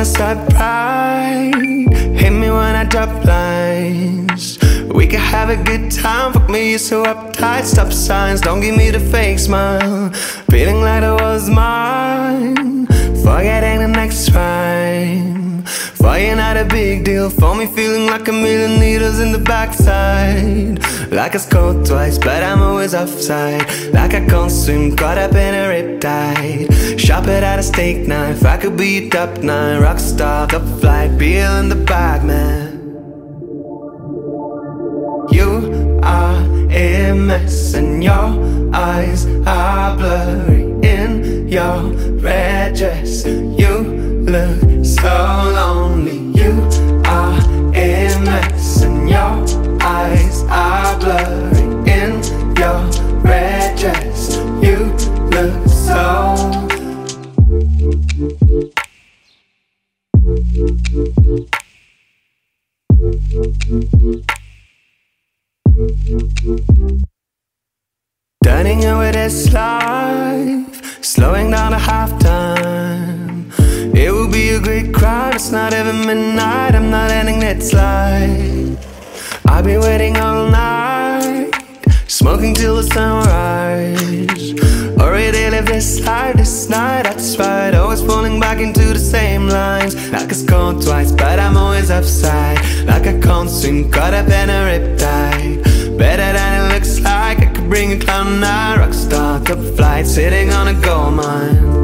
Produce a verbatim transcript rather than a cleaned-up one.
I start bright, hit me when I drop lines. We could have a good time, fuck me, you're so uptight. Stop signs, don't give me the fake smile. Feeling like it was mine, forgetting the next rhyme. For you not a big deal, for me feeling like a million needles in the backside. Like it's cold twice, but I'm always offside. Like I can't swim, caught up in a riptide. Sharp it at a steak knife, I could be a top nine rock star, top flight, peel in the bag, man. You are a mess and your eyes are blurry in your red dress. You look so lonely. You are a mess and your eyes are blurry in your red dress. You look so turning over this life, slowing down to halftime. It will be a great crowd, it's not even midnight, I'm not ending this life. I've been waiting all night, smoking till the sunrise. Already live this life, this night, that's right. Always falling back into the same lines. Like it's cold twice, but I'm always upside. Like I can't swim, caught up in a riptide. Better than it looks like, I could bring a clown nine rock star, top flight, sitting on a gold mine.